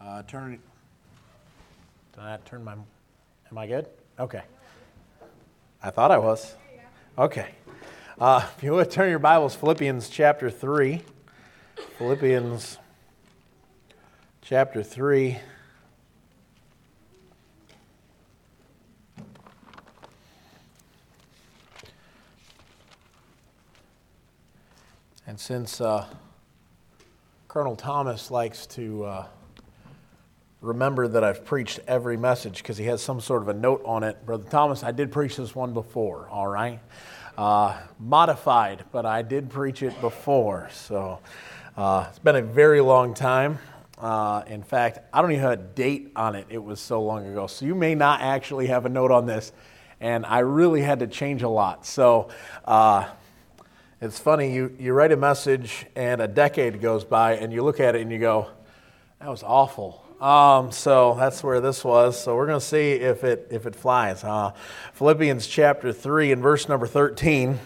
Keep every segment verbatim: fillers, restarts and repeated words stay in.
Uh, turn. Did I turn my? Am I good? Okay. I thought I was. Okay. Uh, if you would turn your Bibles, Philippians chapter three. Philippians chapter three. And since uh, Colonel Thomas likes to uh, remember that I've preached every message because he has some sort of a note on it, Brother Thomas, I did preach this one before, all right? Uh, modified, but I did preach it before. So uh, it's been a very long time. Uh, in fact, I don't even have a date on it. It was so long ago. So you may not actually have a note on this. And I really had to change a lot. So uh, it's funny, you, you write a message and a decade goes by and you look at it and you go, that was awful. Um, so that's where this was. So we're going to see if it if it flies. Uh, Philippians chapter three and verse number thirteen.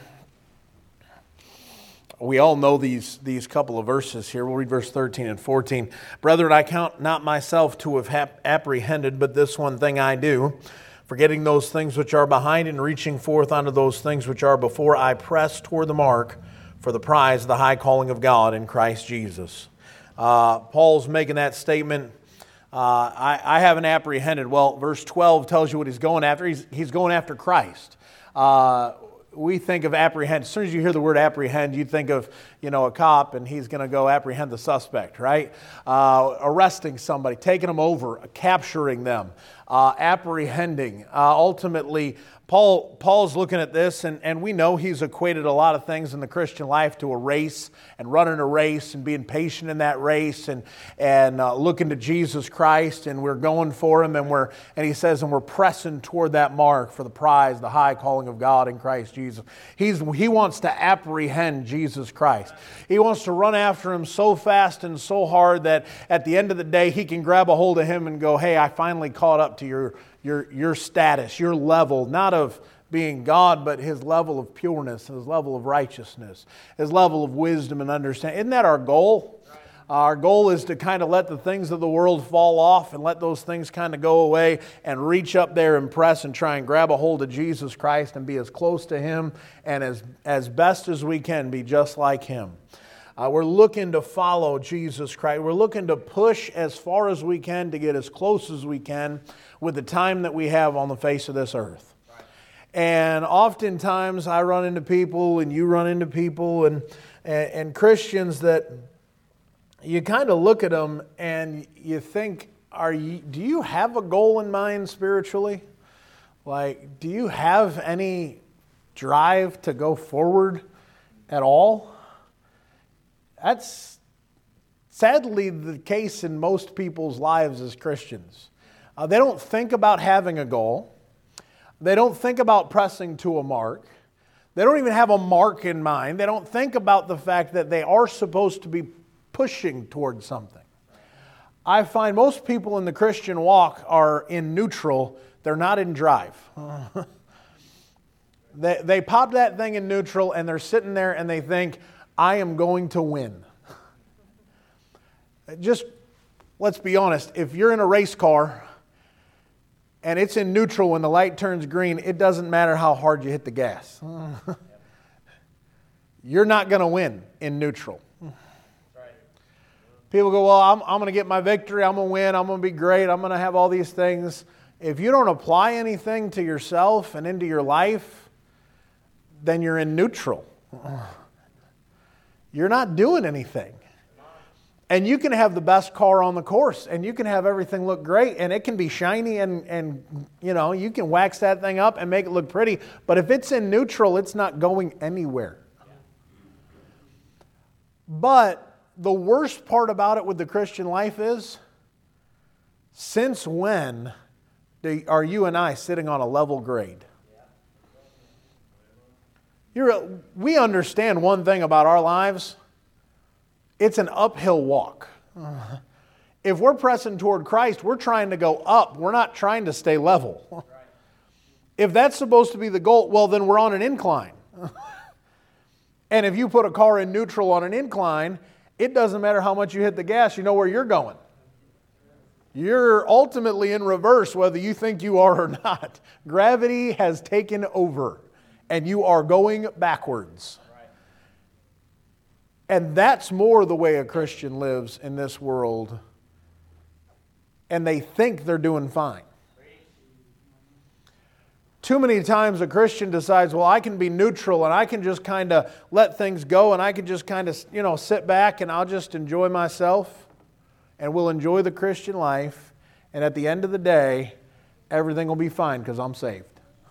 We all know these these couple of verses here. We'll read verse thirteen and fourteen. Brethren, I count not myself to have hap- apprehended, but this one thing I do, forgetting those things which are behind and reaching forth unto those things which are before, I press toward the mark for the prize of the high calling of God in Christ Jesus. Uh, Paul's making that statement. Uh, I, I haven't apprehended. Well, verse twelve tells you what he's going after. He's, he's going after Christ. Uh, we think of apprehend. As soon as you hear the word apprehend, you think of, you know, a cop and he's going to go apprehend the suspect, right? Uh, arresting somebody, taking them over, capturing them, uh, apprehending. Uh, ultimately, Paul Paul's looking at this, and, and we know he's equated a lot of things in the Christian life to a race and running a race and being patient in that race and and uh, looking to Jesus Christ, and we're going for Him, and we're and he says, and we're pressing toward that mark for the prize, the high calling of God in Christ Jesus. He's he wants to apprehend Jesus Christ. He wants to run after Him so fast and so hard that at the end of the day he can grab a hold of Him and go, hey, I finally caught up to your your your status, your level, not of being God, but His level of pureness, His level of righteousness, His level of wisdom and understanding. Isn't that our goal? Our goal is to kind of let the things of the world fall off and let those things kind of go away and reach up there and press and try and grab a hold of Jesus Christ and be as close to Him and as, as best as we can be just like Him. Uh, we're looking to follow Jesus Christ. We're looking to push as far as we can to get as close as we can with the time that we have on the face of this earth. Right. And oftentimes I run into people and you run into people and, and, and Christians that you kind of look at them and you think, are you, do you have a goal in mind spiritually? Like, do you have any drive to go forward at all? That's sadly the case in most people's lives as Christians. Uh, they don't think about having a goal. They don't think about pressing to a mark. They don't even have a mark in mind. They don't think about the fact that they are supposed to be pushing towards something. I find most people in the Christian walk are in neutral. They're not in drive. they, they pop that thing in neutral and they're sitting there and they think, I am going to win. Just, let's be honest, if you're in a race car and it's in neutral when the light turns green, it doesn't matter how hard you hit the gas. You're not going to win in neutral. People go, well, I'm, I'm going to get my victory, I'm going to win, I'm going to be great, I'm going to have all these things. If you don't apply anything to yourself and into your life, then you're in neutral. You're not doing anything. And you can have the best car on the course and you can have everything look great and it can be shiny and, and you know, you can wax that thing up and make it look pretty. But if it's in neutral, it's not going anywhere. But the worst part about it with the Christian life is, since when do, are you and I sitting on a level grade? You're, we understand one thing about our lives. It's an uphill walk. If we're pressing toward Christ, we're trying to go up. We're not trying to stay level. If that's supposed to be the goal, well, then we're on an incline. And if you put a car in neutral on an incline, it doesn't matter how much you hit the gas, you know where you're going. You're ultimately in reverse whether you think you are or not. Gravity has taken over and you are going backwards. And that's more the way a Christian lives in this world. And they think they're doing fine. Too many times a Christian decides, well, I can be neutral and I can just kind of let things go and I can just kind of, you know, sit back and I'll just enjoy myself and we'll enjoy the Christian life. And at the end of the day, everything will be fine because I'm saved.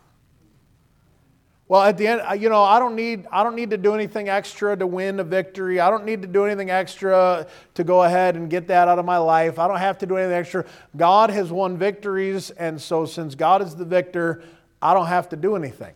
Well, at the end, you know, I don't need I don't need to do anything extra to win a victory. I don't need to do anything extra to go ahead and get that out of my life. I don't have to do anything extra. God has won victories, and so since God is the victor, I don't have to do anything.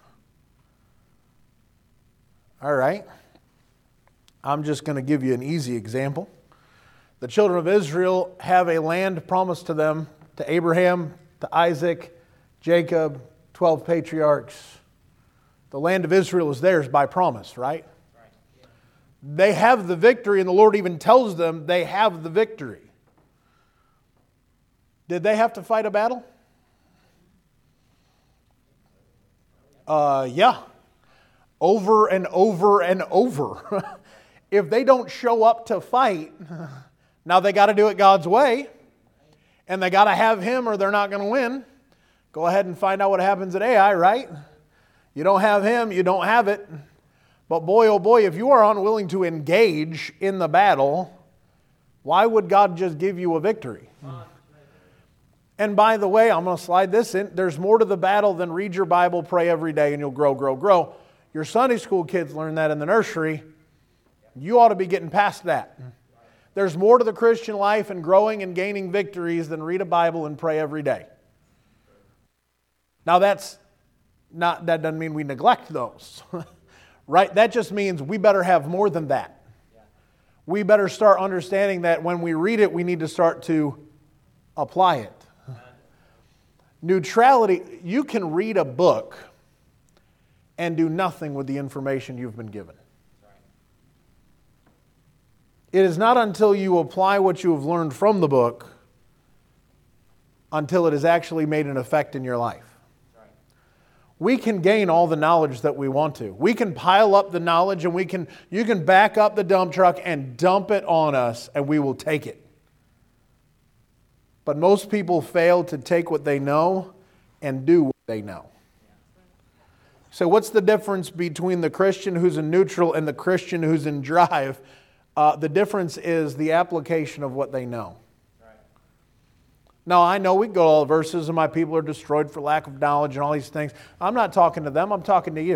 All right. I'm just going to give you an easy example. The children of Israel have a land promised to them, to Abraham, to Isaac, Jacob, twelve patriarchs. The land of Israel is theirs by promise, right? Right. Yeah. They have the victory, and the Lord even tells them they have the victory. Did they have to fight a battle? Uh, yeah. Over and over and over. If they don't show up to fight, now they got to do it God's way, and they got to have Him or they're not going to win. Go ahead and find out what happens at Ai, right? You don't have Him, you don't have it. But boy, oh boy, if you are unwilling to engage in the battle, why would God just give you a victory? And by the way, I'm going to slide this in. There's more to the battle than read your Bible, pray every day, and you'll grow, grow, grow. Your Sunday school kids learn that in the nursery. You ought to be getting past that. There's more to the Christian life and growing and gaining victories than read a Bible and pray every day. Now that's Not, that doesn't mean we neglect those, right? That just means we better have more than that. We better start understanding that when we read it, we need to start to apply it. Neutrality, you can read a book and do nothing with the information you've been given. It is not until you apply what you have learned from the book until it has actually made an effect in your life. We can gain all the knowledge that we want to. We can pile up the knowledge and we can you can back up the dump truck and dump it on us and we will take it. But most people fail to take what they know and do what they know. So what's the difference between the Christian who's in neutral and the Christian who's in drive? Uh, the difference is the application of what they know. Now, I know we go to all the verses and my people are destroyed for lack of knowledge and all these things. I'm not talking to them, I'm talking to you.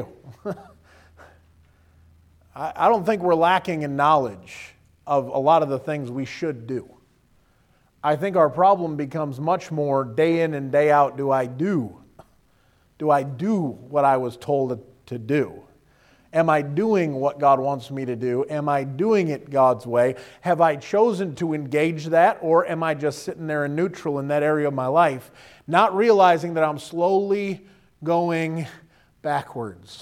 I, I don't think we're lacking in knowledge of a lot of the things we should do. I think our problem becomes much more day in and day out, do I do? Do I do what I was told to do? Am I doing what God wants me to do? Am I doing it God's way? Have I chosen to engage that, or am I just sitting there in neutral in that area of my life, not realizing that I'm slowly going backwards?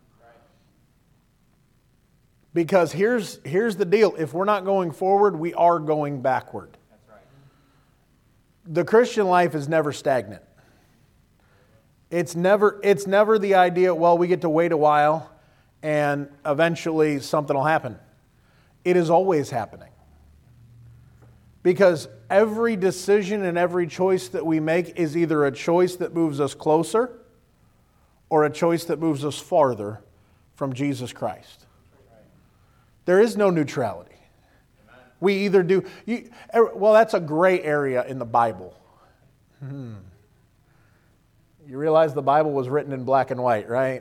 Because here's, here's the deal. If we're not going forward, we are going backward. That's right. The Christian life is never stagnant. It's never, it's never the idea, well, we get to wait a while and eventually something will happen. It is always happening. Because every decision and every choice that we make is either a choice that moves us closer or a choice that moves us farther from Jesus Christ. There is no neutrality. We either do... You, well, that's a gray area in the Bible. Hmm. You realize the Bible was written in black and white, right?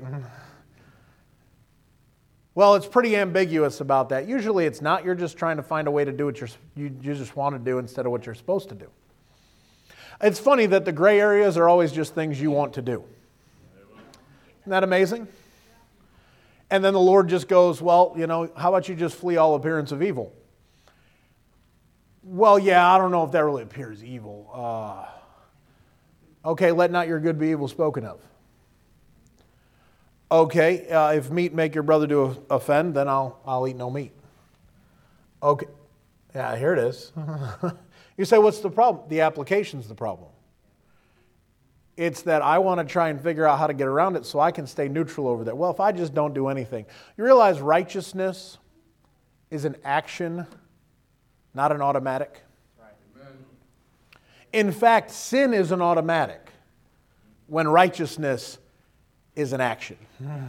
Well, it's pretty ambiguous about that. Usually it's not. You're just trying to find a way to do what you're, you, you just want to do instead of what you're supposed to do. It's funny that the gray areas are always just things you want to do. Isn't that amazing? And then the Lord just goes, well, you know, how about you just flee all appearance of evil? Well, yeah, I don't know if that really appears evil. Uh, okay, let not your good be evil spoken of. Okay, uh, if meat make your brother to offend, then I'll I'll eat no meat. Okay, Yeah, here it is. You say, what's the problem? The application's the problem. It's that I want to try and figure out how to get around it so I can stay neutral over there. Well, if I just don't do anything. You realize righteousness is an action, not an automatic. Right. In fact, sin is an automatic when righteousness is an action.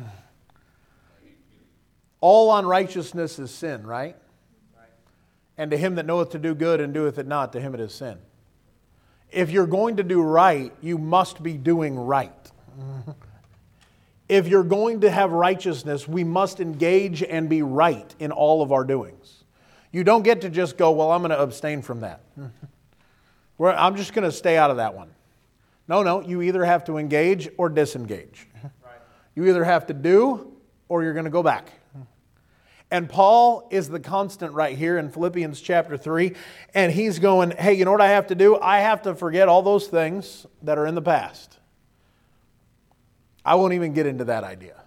All unrighteousness is sin, right? Right. And to him that knoweth to do good and doeth it not, to him it is sin. If you're going to do right, you must be doing right. If you're going to have righteousness, we must engage and be right in all of our doings. You don't get to just go, well, I'm going to abstain from that. I'm just going to stay out of that one. No, no, you either have to engage or disengage. Right. You either have to do or you're going to go back. And Paul is the constant right here in Philippians chapter three. And he's going, hey, you know what I have to do? I have to forget all those things that are in the past. I won't even get into that idea.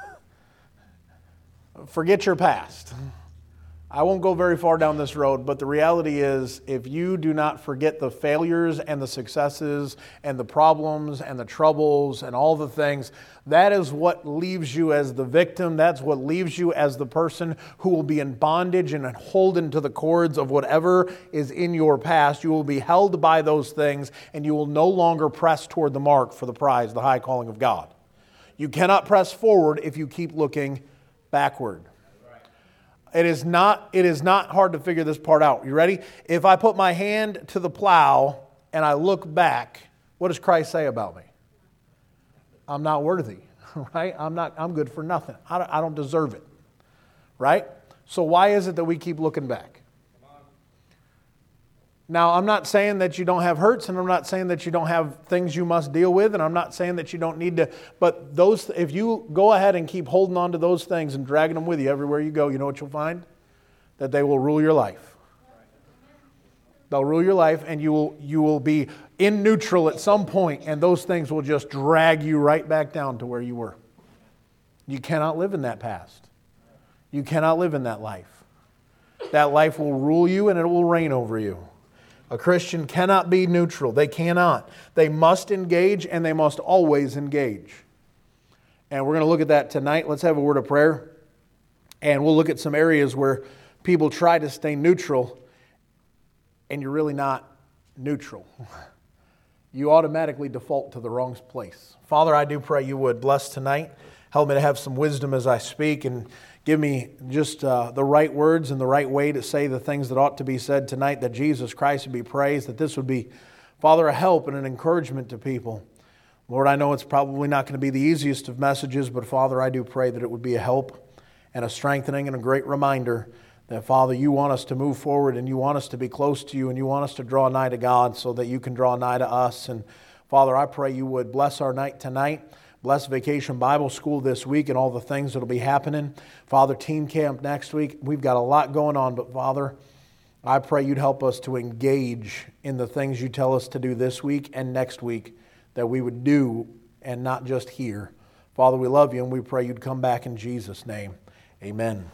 Forget your past. I won't go very far down this road, but the reality is if you do not forget the failures and the successes and the problems and the troubles and all the things, that is what leaves you as the victim. That's what leaves you as the person who will be in bondage and holden to the cords of whatever is in your past. You will be held by those things and you will no longer press toward the mark for the prize, the high calling of God. You cannot press forward if you keep looking backward. It is not, it is not hard to figure this part out. You ready? If I put my hand to the plow and I look back, what does Christ say about me? I'm not worthy, right? I'm not, I'm good for nothing. I don't, I don't deserve it, right? So why is it that we keep looking back? Now, I'm not saying that you don't have hurts, and I'm not saying that you don't have things you must deal with, and I'm not saying that you don't need to, but those, if you go ahead and keep holding on to those things and dragging them with you everywhere you go, you know what you'll find? That they will rule your life. They'll rule your life, and you will, you will be in neutral at some point, and those things will just drag you right back down to where you were. You cannot live in that past. You cannot live in that life. That life will rule you, and it will reign over you. A Christian cannot be neutral. They cannot. They must engage, and they must always engage. And we're going to look at that tonight. Let's have a word of prayer. And we'll look at some areas where people try to stay neutral, and you're really not neutral. You automatically default to the wrong place. Father, I do pray you would bless tonight. Help me to have some wisdom as I speak, and give me just uh, the right words and the right way to say the things that ought to be said tonight, that Jesus Christ would be praised, that this would be, Father, a help and an encouragement to people. Lord, I know it's probably not going to be the easiest of messages, but Father, I do pray that it would be a help and a strengthening and a great reminder that, Father, you want us to move forward and you want us to be close to you and you want us to draw nigh to God so that you can draw nigh to us. And Father, I pray you would bless our night tonight. Bless Vacation Bible School this week and all the things that will be happening. Father, Teen Camp next week. We've got a lot going on, but Father, I pray you'd help us to engage in the things you tell us to do this week and next week, that we would do and not just hear. Father, we love you and we pray you'd come back in Jesus' name. Amen.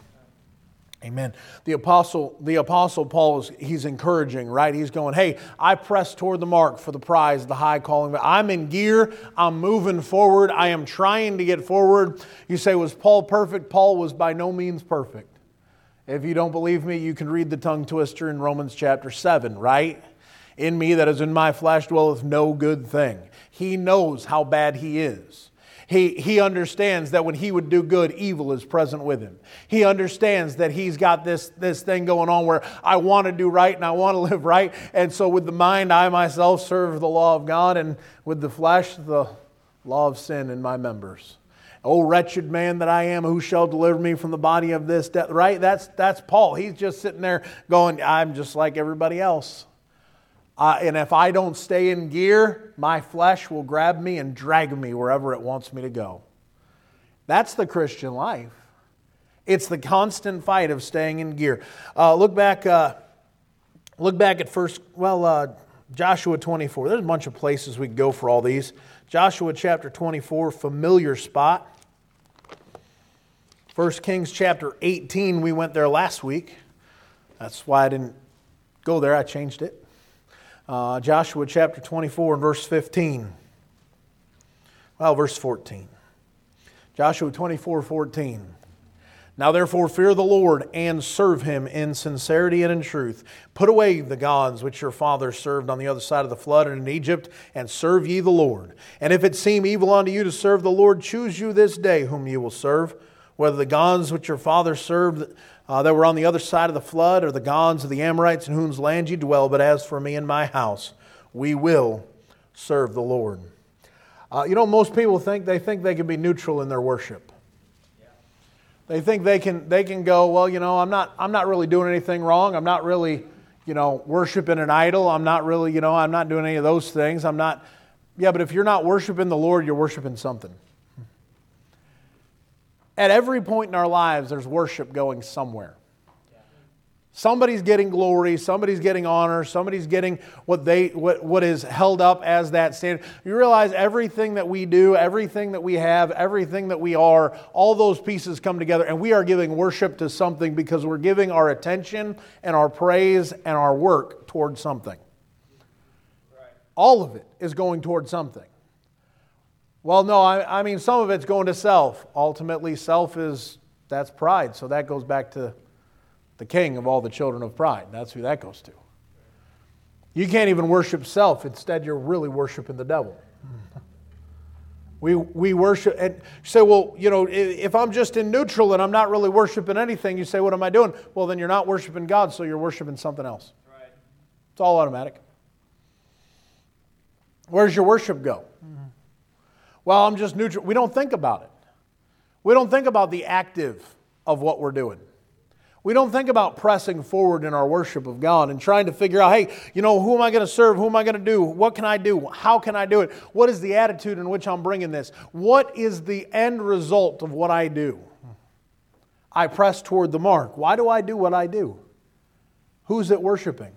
Amen. The apostle, the apostle Paul is he's encouraging, right? He's going, hey, I press toward the mark for the prize, the high calling. I'm in gear. I'm moving forward. I am trying to get forward. You say, was Paul perfect? Paul was by no means perfect. If you don't believe me, you can read the tongue twister in Romans chapter seven, right? In me that is in my flesh dwelleth no good thing. He knows how bad he is. He, he understands that when he would do good, evil is present with him. He understands that he's got this, this thing going on where I want to do right and I want to live right. And so with the mind, I myself serve the law of God, and with the flesh, the law of sin in my members. O wretched man that I am, who shall deliver me from the body of this death? Right? That's, that's Paul. He's just sitting there going, I'm just like everybody else. Uh, and if I don't stay in gear, my flesh will grab me and drag me wherever it wants me to go. That's the Christian life. It's the constant fight of staying in gear. Uh, look back. Uh, look back at first. Well, uh, Joshua twenty-four. There's a bunch of places we could go for all these. Joshua chapter twenty-four, familiar spot. First Kings chapter eighteen. We went there last week. That's why I didn't Go there, I changed it. Uh, Joshua chapter twenty-four and verse fifteen. Well, verse fourteen. Joshua twenty-four, fourteen. Now therefore fear the Lord and serve Him in sincerity and in truth. Put away the gods which your fathers served on the other side of the flood and in Egypt, and serve ye the Lord. And if it seem evil unto you to serve the Lord, choose you this day whom you will serve, whether the gods which your fathers served uh, that were on the other side of the flood, or the gods of the Amorites in whose land you dwell. But as for me and my house, we will serve the Lord. Uh, you know, most people think they think they can be neutral in their worship. They think they can they can go, well, you know, I'm not I'm not really doing anything wrong. I'm not really, you know, worshiping an idol. I'm not really, you know, I'm not doing any of those things. I'm not. Yeah, but if you're not worshiping the Lord, you're worshiping something. At every point in our lives, there's worship going somewhere. Somebody's getting glory, somebody's getting honor, somebody's getting what they what, what is held up as that standard. You realize everything that we do, everything that we have, everything that we are, all those pieces come together, and we are giving worship to something because we're giving our attention and our praise and our work towards something. Right. All of it is going towards something. Well, no, I, I mean some of it's going to self. Ultimately, self is, that's pride, so that goes back to the king of all the children of pride. That's who that goes to. You can't even worship self. Instead, you're really worshiping the devil. We we worship, and you say, well, you know, if I'm just in neutral and I'm not really worshiping anything, you say, what am I doing? Well, then you're not worshiping God, so you're worshiping something else. Right. It's all automatic. Where's your worship go? Mm-hmm. Well, I'm just neutral. We don't think about it. We don't think about the active of what we're doing. We don't think about pressing forward in our worship of God and trying to figure out, hey, you know, who am I going to serve? Who am I going to do? What can I do? How can I do it? What is the attitude in which I'm bringing this? What is the end result of what I do? I press toward the mark. Why do I do what I do? Who's it worshiping?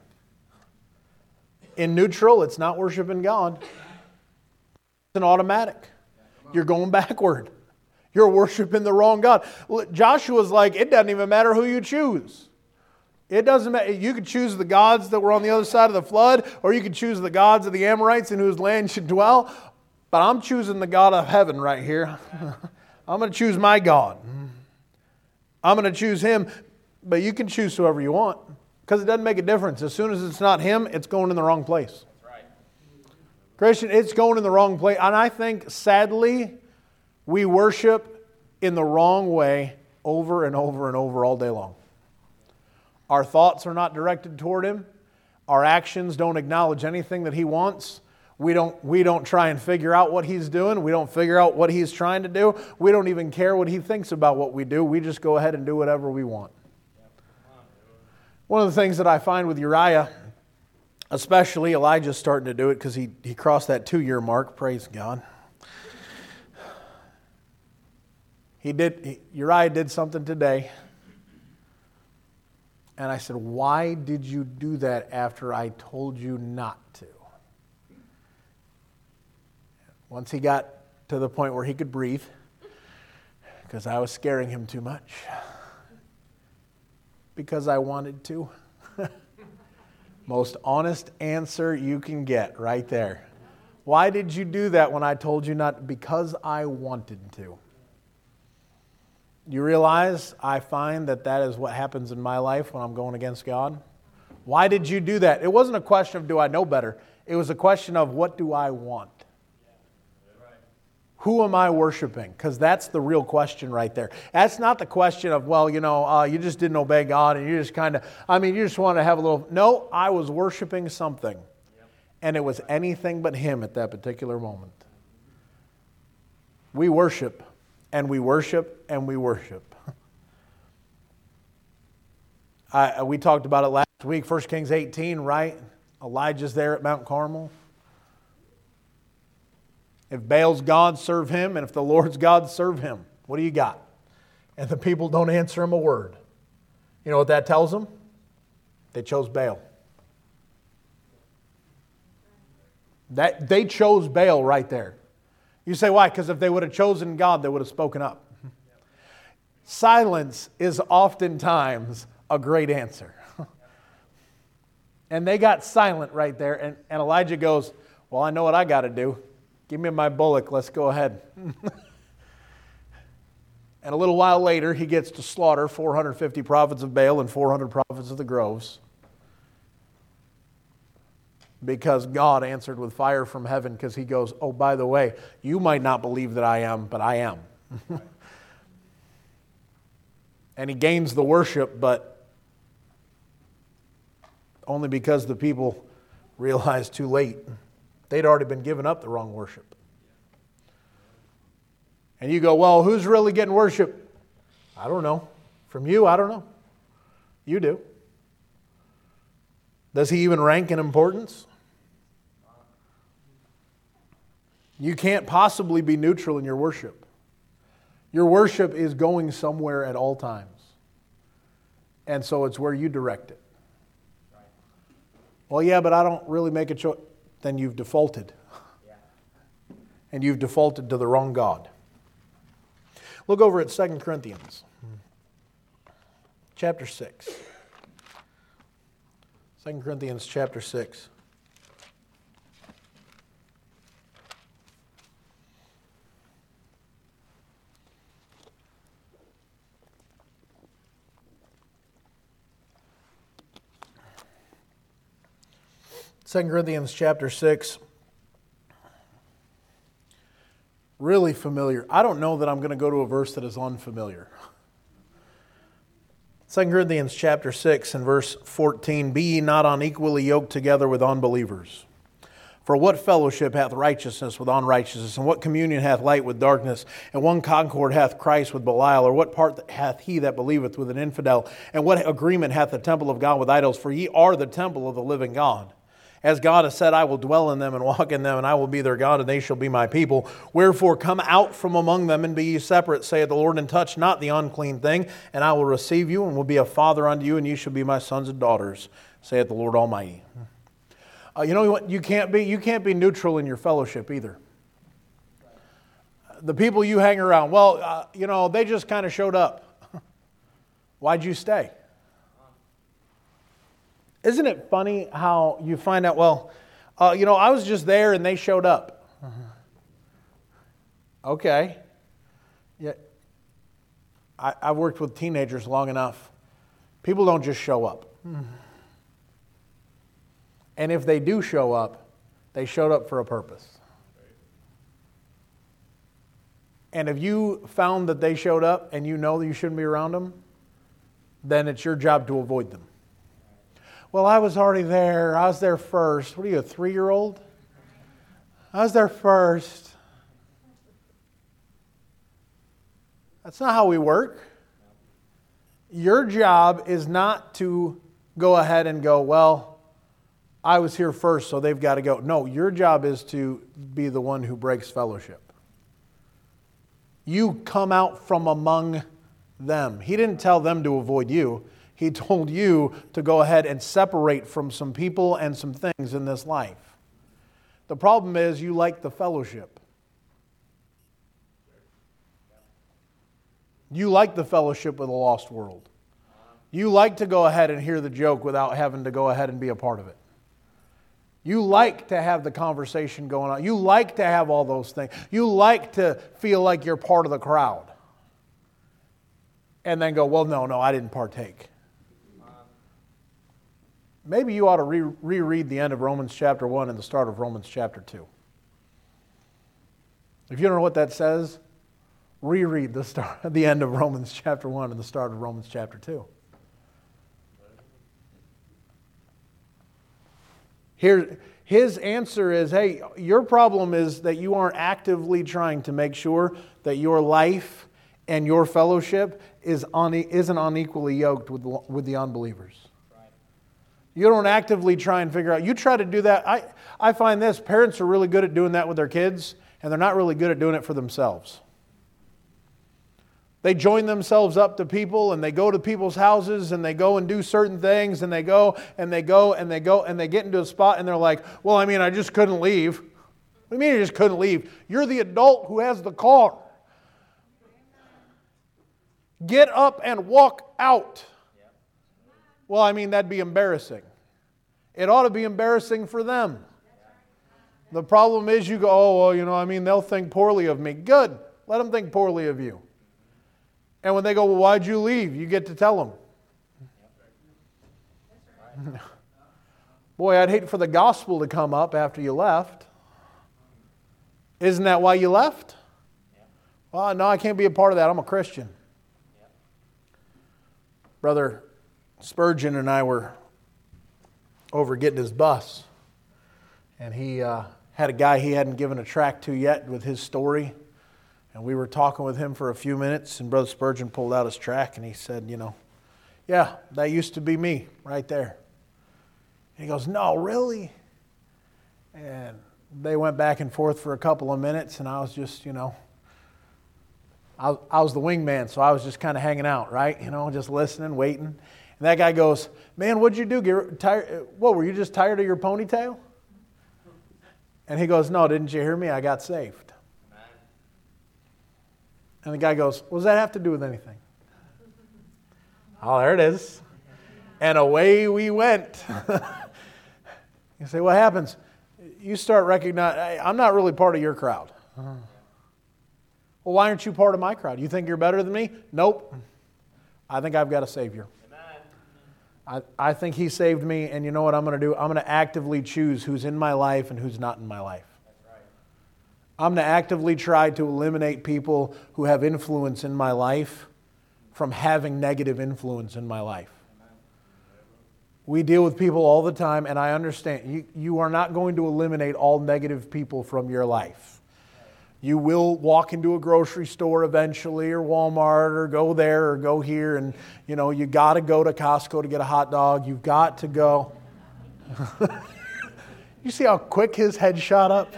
In neutral, it's not worshiping God. It's an automatic. You're going backward. You're worshiping the wrong God. Joshua's like, it doesn't even matter who you choose. It doesn't matter. You could choose the gods that were on the other side of the flood, or you could choose the gods of the Amorites in whose land you dwell. But I'm choosing the God of heaven right here. I'm going to choose my God. I'm going to choose Him. But you can choose whoever you want, because it doesn't make a difference. As soon as it's not Him, it's going in the wrong place. Right. Christian, it's going in the wrong place. And I think, sadly, we worship in the wrong way over and over and over all day long. Our thoughts are not directed toward Him. Our actions don't acknowledge anything that He wants. We don't, we don't try and figure out what He's doing. We don't figure out what He's trying to do. We don't even care what He thinks about what we do. We just go ahead and do whatever we want. One of the things that I find with Uriah, especially Elijah's starting to do it because he, he crossed that two-year mark, praise God. He did. He, Uriah did something today. And I said, why did you do that after I told you not to? Once he got to the point where he could breathe, because I was scaring him too much. Because I wanted to. Most honest answer you can get right there. Why did you do that when I told you not? Because I wanted to. You realize I find that that is what happens in my life when I'm going against God? Why did you do that? It wasn't a question of do I know better. It was a question of what do I want? Who am I worshiping? Because that's the real question right there. That's not the question of, well, you know, uh, you just didn't obey God and you just kind of, I mean, you just want to have a little, no, I was worshiping something. And it was anything but Him at that particular moment. We worship. And we worship, and we worship. I, we talked about it last week, First Kings eighteen, right? Elijah's there at Mount Carmel. If Baal's God, serve him, and if the Lord's God, serve him. What do you got? And the people don't answer him a word. You know what that tells them? They chose Baal. That, they chose Baal right there. You say, why? Because if they would have chosen God, they would have spoken up. Silence is oftentimes a great answer. And they got silent right there. And, and Elijah goes, well, I know what I got to do. Give me my bullock. Let's go ahead. And a little while later, he gets to slaughter four hundred fifty prophets of Baal and four hundred prophets of the groves. Because God answered with fire from heaven, because he goes, oh, by the way, you might not believe that I am, but I am. And he gains the worship, but only because the people realized too late. They'd already been given up the wrong worship. And you go, well, who's really getting worship? I don't know. From you, I don't know. You do. Does he even rank in importance? You can't possibly be neutral in your worship. Your worship is going somewhere at all times. And so it's where you direct it. Well, yeah, but I don't really make a choice. Then you've defaulted. And you've defaulted to the wrong God. Look over at Second Corinthians chapter six. Second Corinthians chapter six. Second Corinthians chapter six, really familiar. I don't know that I'm going to go to a verse that is unfamiliar. Second Corinthians chapter six and verse fourteen, be ye not unequally yoked together with unbelievers. For what fellowship hath righteousness with unrighteousness? And what communion hath light with darkness? And one concord hath Christ with Belial? Or what part hath he that believeth with an infidel? And what agreement hath the temple of God with idols? For ye are the temple of the living God. As God has said, I will dwell in them and walk in them, and I will be their God, and they shall be my people. Wherefore come out from among them, and be ye separate, saith the Lord, and touch not the unclean thing, and I will receive you, and will be a father unto you, and ye shall be my sons and daughters, saith the Lord Almighty. Uh, you know what? You can't be, you can't be neutral in your fellowship either. The people you hang around, well, uh, you know, they just kind of showed up. Why'd you stay? Isn't it funny how you find out, well, uh, you know, I was just there and they showed up. Okay. Yeah. I, I've worked with teenagers long enough. People don't just show up. And if they do show up, they showed up for a purpose. And if you found that they showed up and you know that you shouldn't be around them, then it's your job to avoid them. Well, I was already there. I was there first. What are you, a three-year-old? I was there first. That's not how we work. Your job is not to go ahead and go, well, I was here first, so they've got to go. No, your job is to be the one who breaks fellowship. You come out from among them. He didn't tell them to avoid you. He told you to go ahead and separate from some people and some things in this life. The problem is you like the fellowship. You like the fellowship with a lost world. You like to go ahead and hear the joke without having to go ahead and be a part of it. You like to have the conversation going on. You like to have all those things. You like to feel like you're part of the crowd. And then go, well, no, no, I didn't partake. Maybe you ought to re- reread the end of Romans chapter one and the start of Romans chapter two. If you don't know what that says, reread the start, the end of Romans chapter one and the start of Romans chapter two. Here, his answer is, hey, your problem is that you aren't actively trying to make sure that your life and your fellowship is un- isn't unequally yoked with the, with the unbelievers. You don't actively try and figure out. You try to do that. I, I find this. Parents are really good at doing that with their kids, and they're not really good at doing it for themselves. They join themselves up to people, and they go to people's houses, and they go and do certain things, and they go, and they go, and they go, and they get into a spot, and they're like, well, I mean, I just couldn't leave. What do you mean you just couldn't leave? You're the adult who has the car. Get up and walk out. Well, I mean, that'd be embarrassing. It ought to be embarrassing for them. The problem is you go, oh, well, you know, I mean, they'll think poorly of me. Good. Let them think poorly of you. And when they go, well, why'd you leave? You get to tell them. Boy, I'd hate for the gospel to come up after you left. Isn't that why you left? Well, no, I can't be a part of that. I'm a Christian. Brother Spurgeon and I were over getting his bus. And he uh, had a guy he hadn't given a tract to yet with his story. And we were talking with him for a few minutes. And Brother Spurgeon pulled out his tract and he said, you know, yeah, that used to be me right there. And he goes, no, really? And they went back and forth for a couple of minutes. And I was just, you know, I, I was the wingman. So I was just kind of hanging out, right? You know, just listening, waiting. And that guy goes, man, what'd you do? Get tired? What, were you just tired of your ponytail? And he goes, no, didn't you hear me? I got saved. Amen. And the guy goes, what does that have to do with anything? Oh, there it is. And away we went. You say, what happens? You start recognizing, hey, I'm not really part of your crowd. Uh-huh. Well, why aren't you part of my crowd? You think you're better than me? Nope. I think I've got a Savior. I, I think He saved me, and you know what I'm going to do? I'm going to actively choose who's in my life and who's not in my life. That's right. I'm going to actively try to eliminate people who have influence in my life from having negative influence in my life. Amen. We deal with people all the time, and I understand. You, you are not going to eliminate all negative people from your life. You will walk into a grocery store eventually, or Walmart, or go there, or go here, and you know you got to go to Costco to get a hot dog. You've got to go. You see how quick his head shot up?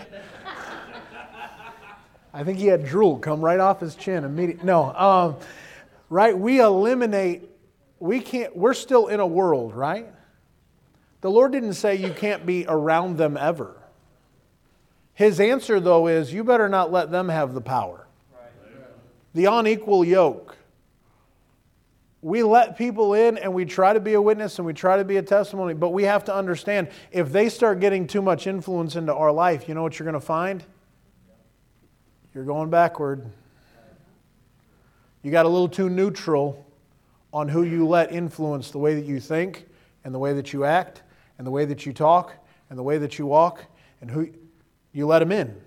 I think he had drool come right off his chin immediately. No, um, right? We eliminate. We can't. We're still in a world, right? The Lord didn't say you can't be around them ever. His answer, though, is you better not let them have the power. The unequal yoke. We let people in and we try to be a witness and we try to be a testimony, but we have to understand if they start getting too much influence into our life, you know what you're going to find? You're going backward. You got a little too neutral on who you let influence the way that you think and the way that you act and the way that you talk and the way that you walk and who... You let them in.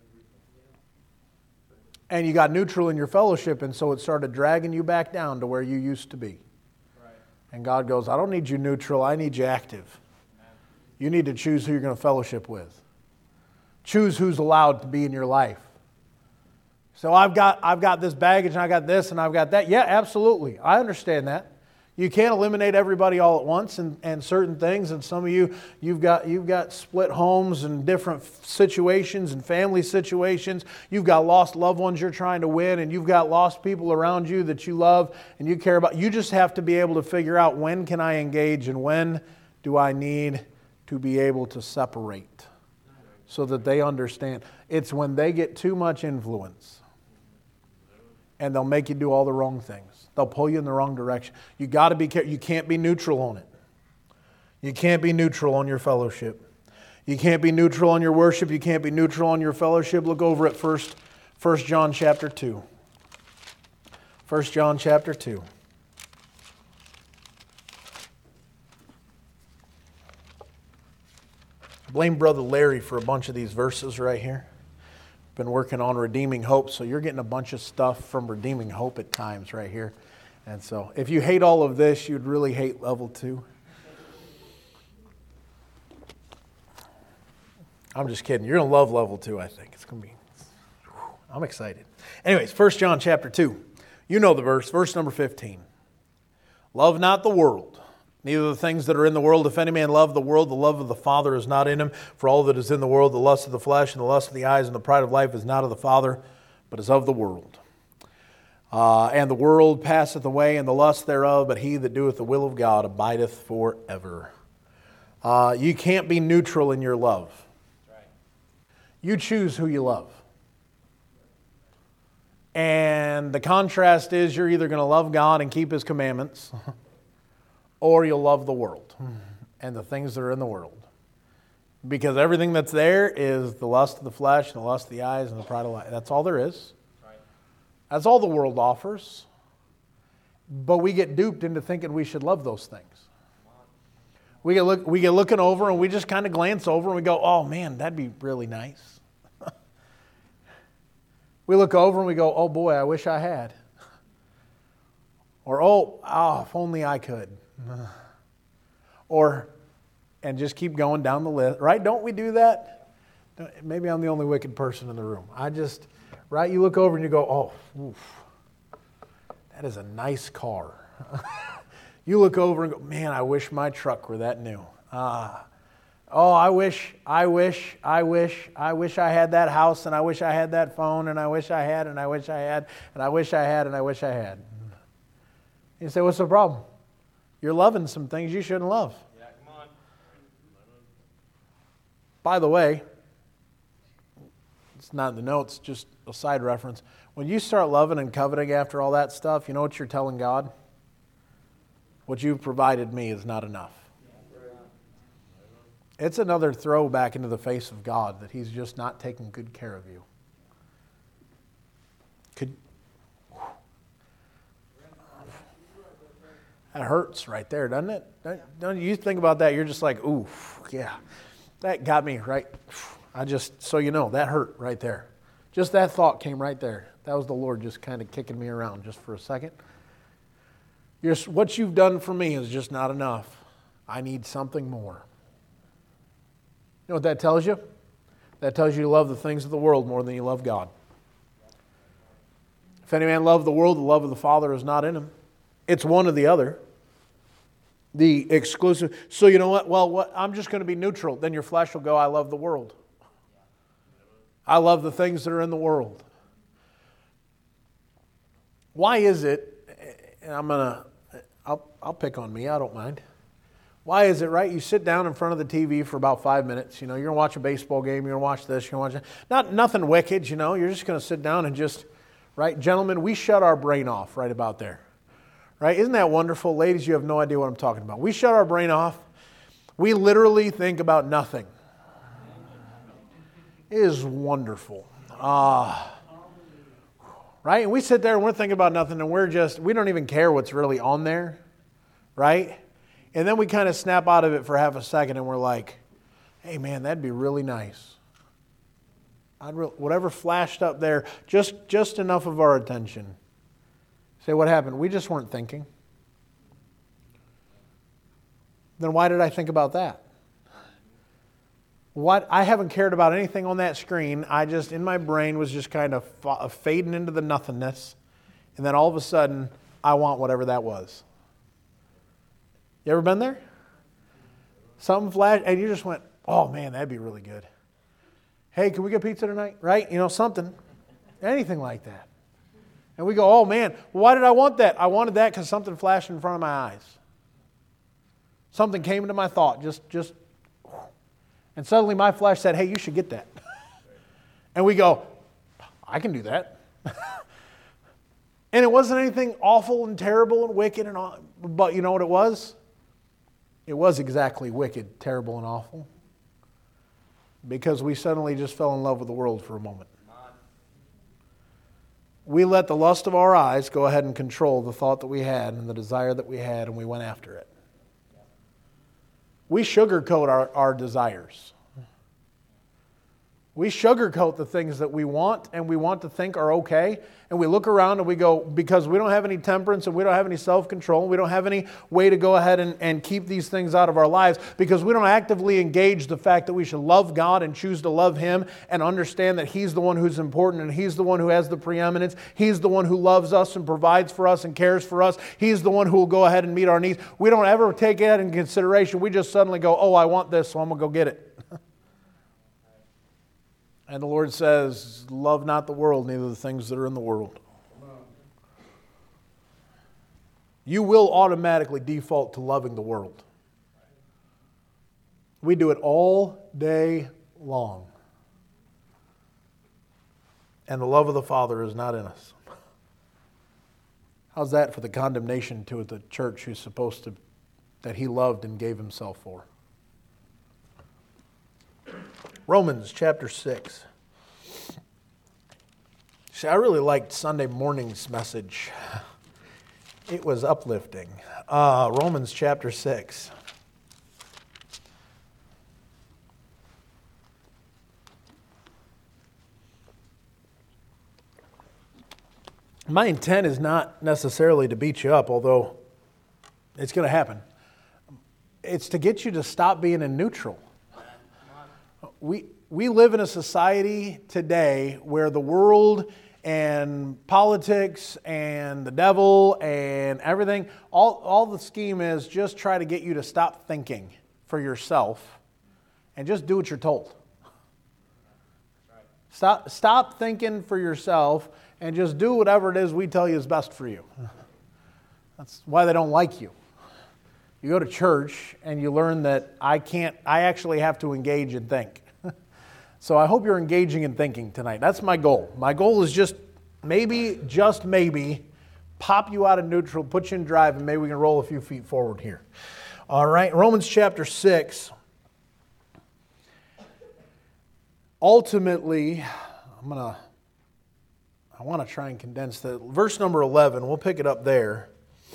And you got neutral in your fellowship, and so it started dragging you back down to where you used to be. Right. And God goes, I don't need you neutral, I need you active. Amen. You need to choose who you're going to fellowship with. Choose who's allowed to be in your life. So I've got, I've got this baggage, and I got this, and I've got that. Yeah, absolutely. I understand that. You can't eliminate everybody all at once and, and certain things. And some of you, you've got you've got split homes and different situations and family situations. You've got lost loved ones you're trying to win, and you've got lost people around you that you love and you care about. You just have to be able to figure out when can I engage and when do I need to be able to separate so that they understand. It's when they get too much influence and they'll make you do all the wrong things. They'll pull you in the wrong direction. You got to be careful. You can't be neutral on it. You can't be neutral on your fellowship. You can't be neutral on your worship. You can't be neutral on your fellowship. Look over at First John chapter two. First John chapter two. I blame Brother Larry for a bunch of these verses right here. Been working on Redeeming Hope, so you're getting a bunch of stuff from Redeeming Hope at times right here. And so if you hate all of this, you'd really hate level two. I'm just kidding. You're going to love level two, I think. It's going to be, I'm excited. Anyways, First John chapter two. You know the verse, verse number fifteen. Love not the world, neither the things that are in the world. If any man love the world, the love of the Father is not in him. For all that is in the world, the lust of the flesh and the lust of the eyes and the pride of life is not of the Father, but is of the world. Uh, and the world passeth away, and the lust thereof, but he that doeth the will of God abideth forever. Uh, you can't be neutral in your love. You choose who you love. And the contrast is you're either going to love God and keep His commandments, or you'll love the world. and the things that are in the world. Because everything that's there is the lust of the flesh and the lust of the eyes and the pride of life. That's all there is. That's all the world offers. But we get duped into thinking we should love those things. We get look, we get looking over and we just kind of glance over and we go, oh man, that'd be really nice. We look over and we go, oh boy, I wish I had. Or, oh, oh, if only I could. Or, and just keep going down the list. Right? Don't we do that? Maybe I'm the only wicked person in the room. I just, right? You look over and you go, oh, oof, that is a nice car. You look over and go, man, I wish my truck were that new. Ah, oh, I wish, I wish, I wish, I wish I had that house, and I wish I had that phone, and I wish I had, and I wish I had, and I wish I had, and I wish I had. You say, what's the problem? You're loving some things you shouldn't love. Yeah, come on. By the way, it's not in the notes, just a side reference. When you start loving and coveting after all that stuff, you know what you're telling God? What you've provided me is not enough. It's another throw back into the face of God that He's just not taking good care of you. Could That hurts right there, doesn't it? Don't you think about that? You're just like, ooh, yeah, that got me right. I just, so you know, that hurt right there. Just that thought came right there. That was the Lord just kind of kicking me around just for a second. You're, what you've done for me is just not enough. I need something more. You know what that tells you? That tells you to love the things of the world more than you love God. If any man love the world, the love of the Father is not in him. It's one or the other. The exclusive. So you know what? Well, what, I'm just going to be neutral. Then your flesh will go, I love the world. I love the things that are in the world. Why is it, and I'm going to, I'll, I'll pick on me, I don't mind. Why is it, right? You sit down in front of the T V for about five minutes. You know, you're going to watch a baseball game. You're going to watch this. You're going to watch that. Not, nothing wicked, you know. You're just going to sit down and just, right? Gentlemen, we shut our brain off right about there. Right? Isn't that wonderful? Ladies, you have no idea what I'm talking about. We shut our brain off. We literally think about nothing. It is wonderful. Ah. Right? And we sit there and we're thinking about nothing and we're just, we don't even care what's really on there. Right? And then we kind of snap out of it for half a second and we're like, hey man, that'd be really nice. I'd re- whatever flashed up there, just, just enough of our attention. Say, what happened? We just weren't thinking. Then why did I think about that? What? I haven't cared about anything on that screen. I just, in my brain, was just kind of f- fading into the nothingness. And then all of a sudden, I want whatever that was. You ever been there? Something flashed, and you just went, oh man, that'd be really good. Hey, can we get pizza tonight? Right? You know, something. Anything like that. And we go, oh man, why did I want that? I wanted that because something flashed in front of my eyes. Something came into my thought, just, just, and suddenly my flesh said, hey, you should get that. And we go, I can do that. And it wasn't anything awful and terrible and wicked and all, but you know what it was? It was exactly wicked, terrible, and awful. Because we suddenly just fell in love with the world for a moment. We let the lust of our eyes go ahead and control the thought that we had and the desire that we had, and we went after it. We sugarcoat our, our desires. We sugarcoat the things that we want and we want to think are okay. And we look around and we go, because we don't have any temperance and we don't have any self-control, we don't have any way to go ahead and, and keep these things out of our lives, because we don't actively engage the fact that we should love God and choose to love Him and understand that He's the one who's important and He's the one who has the preeminence. He's the one who loves us and provides for us and cares for us. He's the one who will go ahead and meet our needs. We don't ever take that into consideration. We just suddenly go, oh, I want this, so I'm going to go get it. And the Lord says, love not the world, neither the things that are in the world. You will automatically default to loving the world. We do it all day long. And the love of the Father is not in us. How's that for the condemnation to the church who's supposed to, that He loved and gave Himself for? Romans chapter six. See, I really liked Sunday morning's message. It was uplifting. Uh, Romans chapter six. My intent is not necessarily to beat you up, although it's going to happen. It's to get you to stop being in neutral. We we live in a society today where the world and politics and the devil and everything, all, all the scheme is just try to get you to stop thinking for yourself and just do what you're told. Stop, stop thinking for yourself and just do whatever it is we tell you is best for you. That's why they don't like you. You go to church and you learn that I can't, I actually have to engage and think. So I hope you're engaging and thinking tonight. That's my goal. My goal is just maybe, just maybe, pop you out of neutral, put you in drive, and maybe we can roll a few feet forward here. All right, Romans chapter six. Ultimately, I'm going to, I want to try and condense that. Verse number eleven, we'll pick it up there.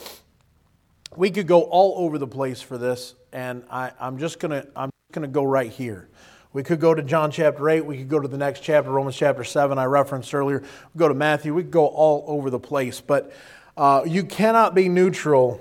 We could go all over the place for this, and I, I'm just going to, I'm going to go right here. We could go to John chapter eight. We could go to the next chapter, Romans chapter seven, I referenced earlier. We go to Matthew. We could go all over the place. But uh, you cannot be neutral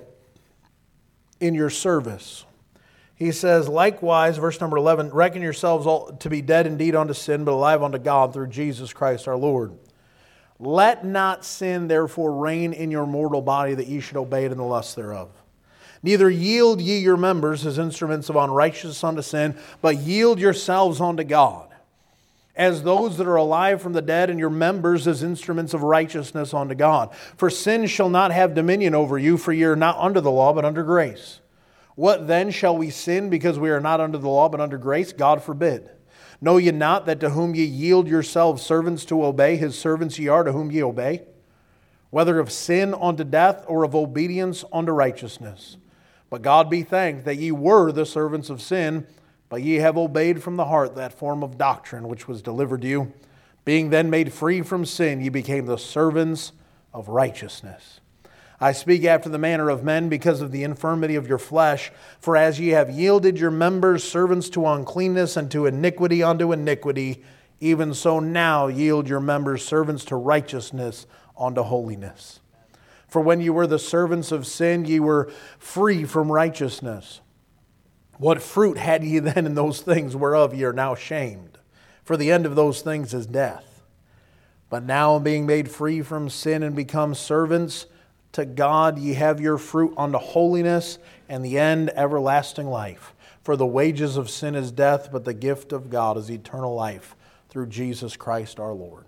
in your service. He says, likewise, verse number eleven, reckon yourselves all to be dead indeed unto sin, but alive unto God through Jesus Christ our Lord. Let not sin therefore reign in your mortal body, that ye should obey it in the lust thereof. Neither yield ye your members as instruments of unrighteousness unto sin, but yield yourselves unto God, as those that are alive from the dead, and your members as instruments of righteousness unto God. For sin shall not have dominion over you, for ye are not under the law, but under grace. What then shall we sin, because we are not under the law, but under grace? God forbid. Know ye not that to whom ye yield yourselves servants to obey, his servants ye are to whom ye obey? Whether of sin unto death, or of obedience unto righteousness. But God be thanked that ye were the servants of sin, but ye have obeyed from the heart that form of doctrine which was delivered to you. Being then made free from sin, ye became the servants of righteousness. I speak after the manner of men because of the infirmity of your flesh. For as ye have yielded your members servants to uncleanness, and to iniquity unto iniquity, even so now yield your members servants to righteousness unto holiness. For when ye were the servants of sin, ye were free from righteousness. What fruit had ye then in those things whereof ye are now shamed? For the end of those things is death. But now, being made free from sin and become servants to God, ye have your fruit unto holiness, and the end everlasting life. For the wages of sin is death, but the gift of God is eternal life through Jesus Christ our Lord.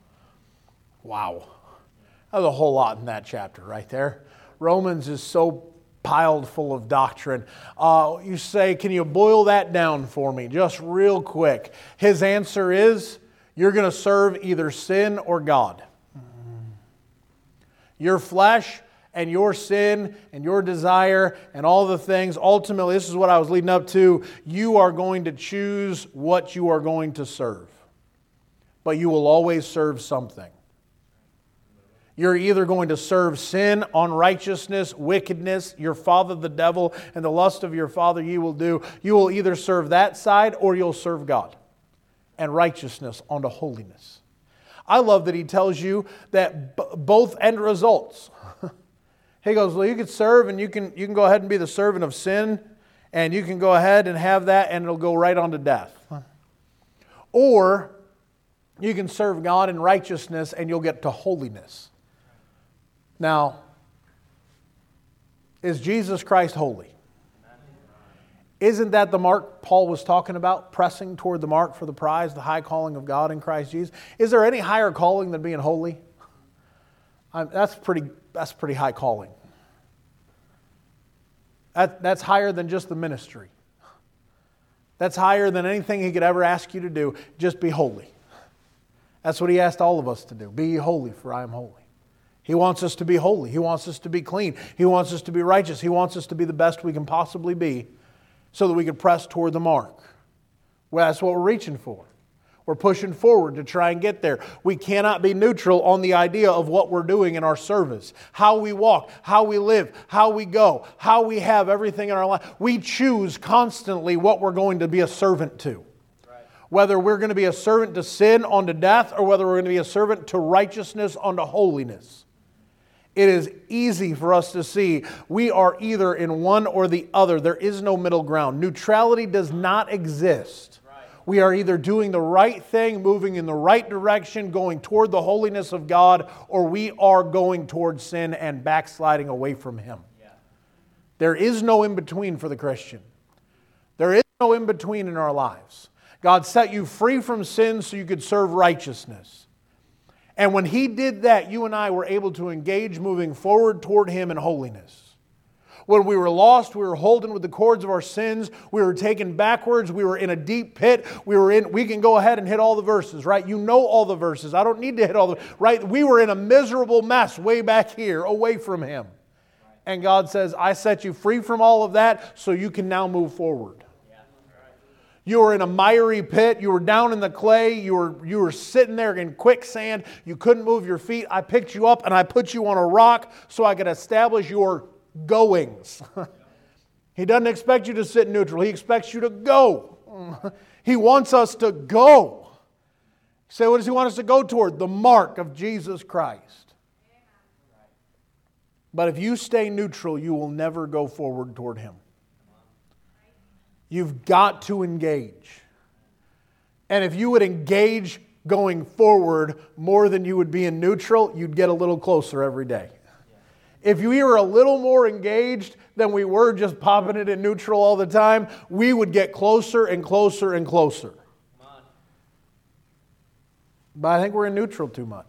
Wow. There's a whole lot in that chapter right there. Romans is so piled full of doctrine. Uh, you say, can you boil that down for me just real quick? His answer is, you're going to serve either sin or God. Your flesh and your sin and your desire and all the things, ultimately, this is what I was leading up to, you are going to choose what you are going to serve. But you will always serve something. You're either going to serve sin, unrighteousness, wickedness, your father the devil, and the lust of your father you will do. You will either serve that side or you'll serve God and righteousness unto holiness. I love that he tells you that b- both end results. He goes, well, you can serve and you can, you can go ahead and be the servant of sin, and you can go ahead and have that and it'll go right on to death. Or you can serve God in righteousness and you'll get to holiness. Now, is Jesus Christ holy? Isn't that the mark Paul was talking about? Pressing toward the mark for the prize, the high calling of God in Christ Jesus. Is there any higher calling than being holy? I'm, that's pretty, that's pretty high calling. That, that's higher than just the ministry. That's higher than anything he could ever ask you to do. Just be holy. That's what he asked all of us to do. Be ye holy, for I am holy. He wants us to be holy. He wants us to be clean. He wants us to be righteous. He wants us to be the best we can possibly be so that we can press toward the mark. Well, that's what we're reaching for. We're pushing forward to try and get there. We cannot be neutral on the idea of what we're doing in our service. How we walk, how we live, how we go, how we have everything in our life. We choose constantly what we're going to be a servant to. Right. Whether we're going to be a servant to sin unto death or whether we're going to be a servant to righteousness unto holiness. It is easy for us to see we are either in one or the other. There is no middle ground. Neutrality does not exist. We are either doing the right thing, moving in the right direction, going toward the holiness of God, or we are going toward sin and backsliding away from Him. Yeah. There is no in-between for the Christian. There is no in-between in our lives. God set you free from sin so you could serve righteousness. And when He did that, you and I were able to engage moving forward toward Him in holiness. When we were lost, we were holding with the cords of our sins. We were taken backwards. We were in a deep pit. We were in. We can go ahead and hit all the verses, right? You know all the verses. I don't need to hit all the, right? We were in a miserable mess way back here, away from Him. And God says, I set you free from all of that so you can now move forward. You were in a miry pit. You were down in the clay. You were, you were sitting there in quicksand. You couldn't move your feet. I picked you up and I put you on a rock so I could establish your goings. He doesn't expect you to sit neutral. He expects you to go. He wants us to go. So what does He want us to go toward? The mark of Jesus Christ. But if you stay neutral, you will never go forward toward Him. You've got to engage. And if you would engage going forward more than you would be in neutral, you'd get a little closer every day. If we were a little more engaged than we were just popping it in neutral all the time, we would get closer and closer and closer. But I think we're in neutral too much.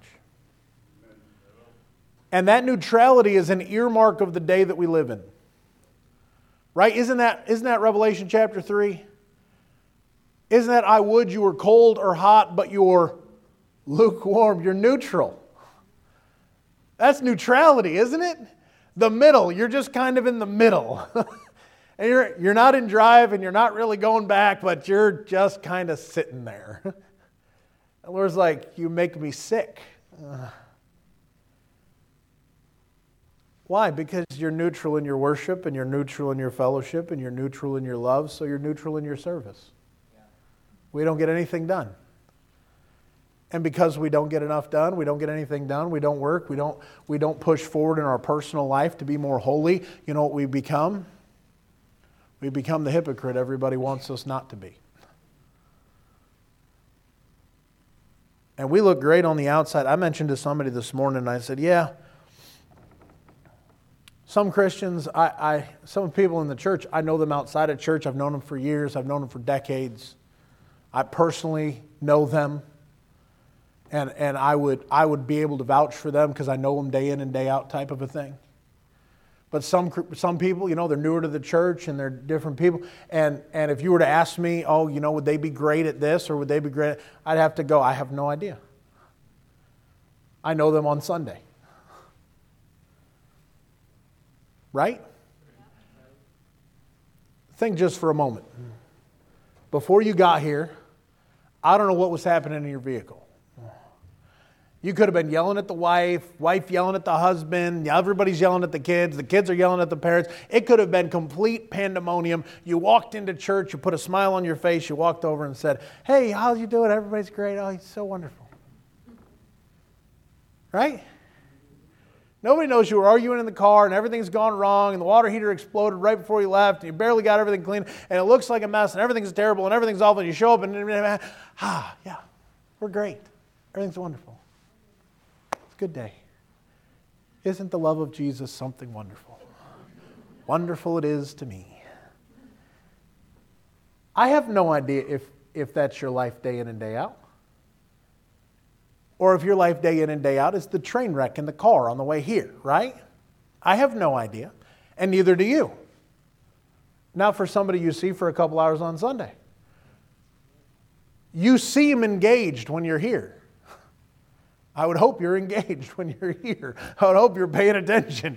And that neutrality is an earmark of the day that we live in. Right? Isn't that, isn't that Revelation chapter three? Isn't that, I would you were cold or hot, but you're lukewarm. You're neutral. That's neutrality, isn't it? The middle. You're just kind of in the middle. And you're, you're not in drive and you're not really going back, but you're just kind of sitting there. The Lord's like, you make me sick. Uh, why? Because you're neutral in your worship and you're neutral in your fellowship and you're neutral in your love, so you're neutral in your service. Yeah. We don't get anything done. And because we don't get enough done, we don't get anything done, we don't work, we don't, we don't push forward in our personal life to be more holy, you know what we become? We become the hypocrite everybody wants us not to be. And we look great on the outside. I mentioned to somebody this morning, and I said, yeah, some Christians, I, I, some people in the church, I know them outside of church. I've known them for years. I've known them for decades. I personally know them. And and I would I would be able to vouch for them because I know them day in and day out type of a thing. But some some people, you know, they're newer to the church and they're different people. And and if you were to ask me, oh, you know, would they be great at this or would they be great? I'd have to go, I have no idea. I know them on Sunday. Right? Think just for a moment. Before you got here, I don't know what was happening in your vehicle. You could have been yelling at the wife, wife yelling at the husband, everybody's yelling at the kids, the kids are yelling at the parents. It could have been complete pandemonium. You walked into church, you put a smile on your face, you walked over and said, hey, how you doing? Everybody's great. Oh, it's so wonderful. Right? Nobody knows you were arguing in the car and everything's gone wrong and the water heater exploded right before you left and you barely got everything clean and it looks like a mess and everything's terrible and everything's awful and you show up and, ah, yeah, we're great. Everything's wonderful. Good day. Isn't the love of Jesus something wonderful? Wonderful it is to me. I have no idea if, if that's your life day in and day out. Or if your life day in and day out is the train wreck in the car on the way here, right? I have no idea. And neither do you. Not for somebody you see for a couple hours on Sunday. You seem engaged when you're here. I would hope you're engaged when you're here. I would hope you're paying attention.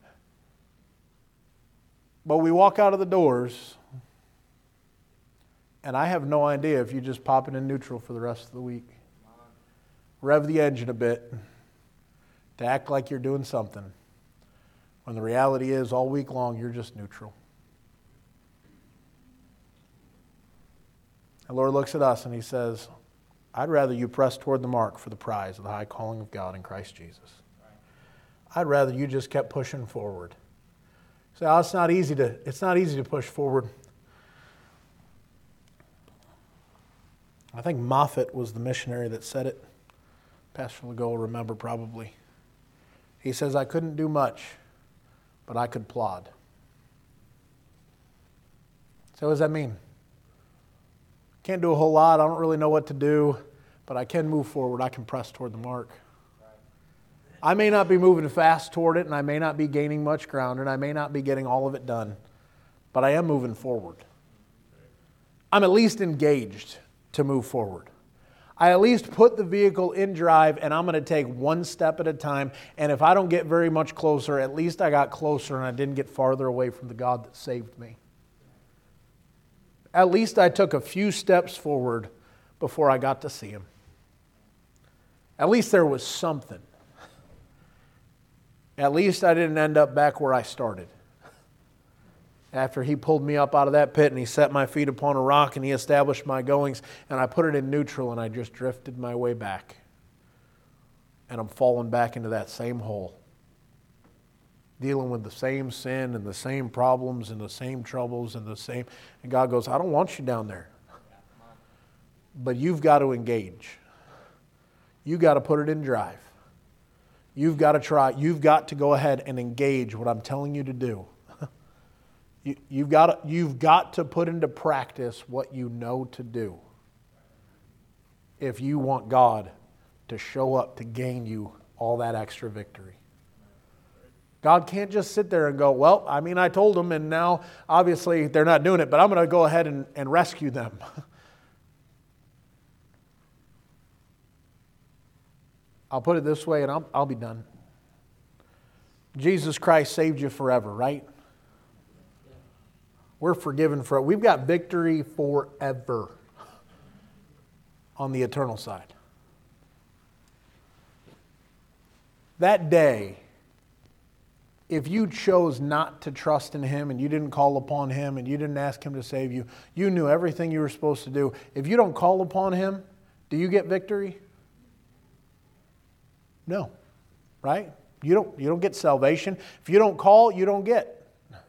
But we walk out of the doors And I have no idea if you just pop it in neutral for the rest of the week. Rev the engine a bit to act like you're doing something, when the reality is all week long you're just neutral. The Lord looks at us and He says, I'd rather you press toward the mark for the prize of the high calling of God in Christ Jesus. I'd rather you just kept pushing forward. So oh, it's not easy to it's not easy to push forward. I think Moffat was the missionary that said it. Pastor Legault will remember probably. He says, I couldn't do much, but I could plod. So what does that mean? Can't do a whole lot. I don't really know what to do, but I can move forward. I can press toward the mark. I may not be moving fast toward it, and I may not be gaining much ground, and I may not be getting all of it done, but I am moving forward. I'm at least engaged to move forward. I at least put the vehicle in drive, and I'm going to take one step at a time, and if I don't get very much closer, at least I got closer and I didn't get farther away from the God that saved me. At least I took a few steps forward before I got to see Him. At least there was something. At least I didn't end up back where I started. After He pulled me up out of that pit and He set my feet upon a rock and He established my goings, and I put it in neutral and I just drifted my way back. And I'm falling back into that same hole. Dealing with the same sin and the same problems and the same troubles and the same... And God goes, I don't want you down there. But you've got to engage. You've got to put it in drive. You've got to try. You've got to go ahead and engage what I'm telling you to do. you, you've got to, you've got to put into practice what you know to do if you want God to show up to gain you all that extra victory. God can't just sit there and go, well, I mean, I told them, and now obviously they're not doing it, but I'm going to go ahead and, and rescue them. I'll put it this way, and I'll, I'll be done. Jesus Christ saved you forever, right? We're forgiven for it. We've got victory forever on the eternal side. That day, if you chose not to trust in Him and you didn't call upon Him and you didn't ask Him to save you, you knew everything you were supposed to do. If you don't call upon Him, do you get victory? No, right? You don't, you don't get salvation. If you don't call, you don't get.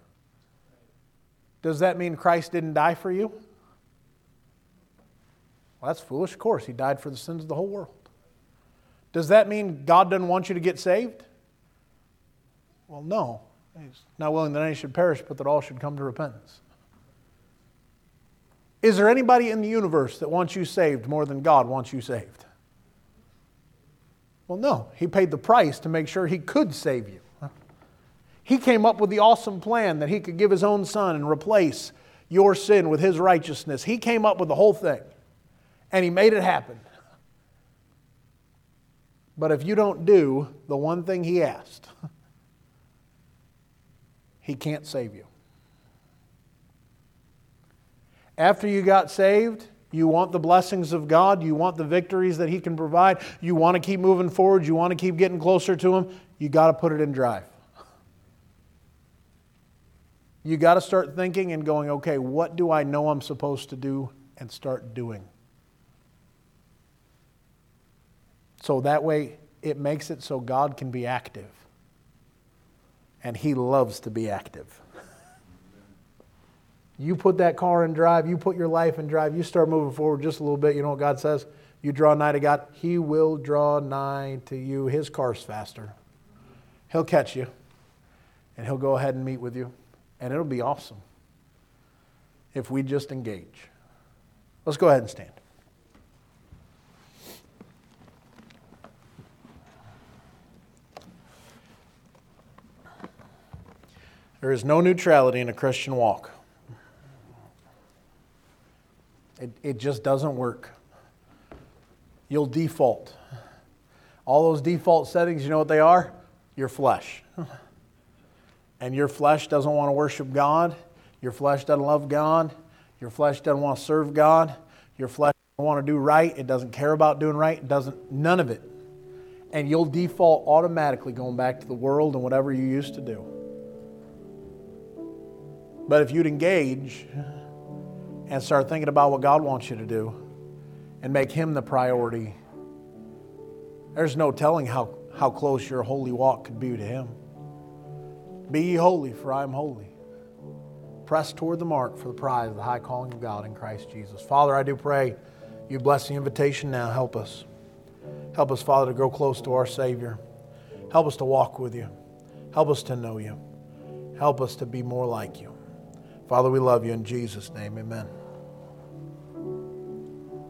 Does that mean Christ didn't die for you? Well, that's foolish. Of course, He died for the sins of the whole world. Does that mean God doesn't want you to get saved? Well, no. He's not willing that any should perish, but that all should come to repentance. Is there anybody in the universe that wants you saved more than God wants you saved? Well, no. He paid the price to make sure He could save you. He came up with the awesome plan that He could give His own Son and replace your sin with His righteousness. He came up with the whole thing, and He made it happen. But if you don't do the one thing He asked, He can't save you. After you got saved, you want the blessings of God, you want the victories that He can provide, you want to keep moving forward, you want to keep getting closer to Him, you got to put it in drive. You got to start thinking and going, okay, what do I know I'm supposed to do, and start doing. So that way it makes it so God can be active. And He loves to be active. You put that car in drive, you put your life in drive, you start moving forward just a little bit. You know what God says? You draw nigh to God, He will draw nigh to you. His car's faster. He'll catch you, and He'll go ahead and meet with you, and it'll be awesome if we just engage. Let's go ahead and stand. There is no neutrality in a Christian walk. It, it just doesn't work. You'll default. All those default settings, you know what they are? Your flesh. And your flesh doesn't want to worship God. Your flesh doesn't love God. Your flesh doesn't want to serve God. Your flesh doesn't want to do right. It doesn't care about doing right. It doesn't, none of it. And you'll default automatically going back to the world and whatever you used to do. But if you'd engage and start thinking about what God wants you to do and make Him the priority, there's no telling how, how close your holy walk could be to Him. Be ye holy, for I am holy. Press toward the mark for the prize of the high calling of God in Christ Jesus. Father, I do pray you bless the invitation now. Help us. Help us, Father, to grow close to our Savior. Help us to walk with you. Help us to know you. Help us to be more like you. Father, we love you in Jesus' name. Amen.